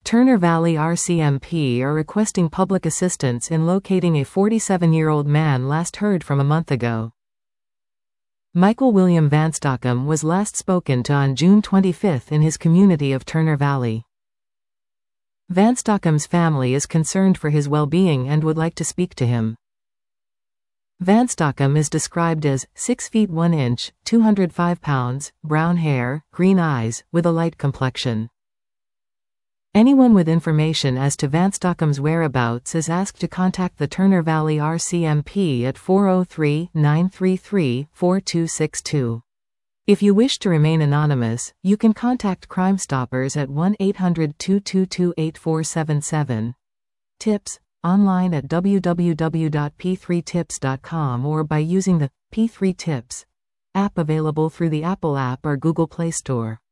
Turner Valley RCMP are requesting public assistance in locating a 47-year-old man last heard from a month ago. Michael William Vanstockham was last spoken to on June 25 in his community of Turner Valley. Vanstockham's family is concerned for his well-being and would like to speak to him. Vanstockham is described as 6 feet 1 inch, 205 pounds, brown hair, green eyes, with a light complexion. Anyone with information as to Vanstockham's whereabouts is asked to contact the Turner Valley RCMP at 403-933-4262. If you wish to remain anonymous, you can contact Crime Stoppers at 1-800-222-8477. Tips, online at www.p3tips.com or by using the P3 Tips app available through the Apple App or Google Play Store.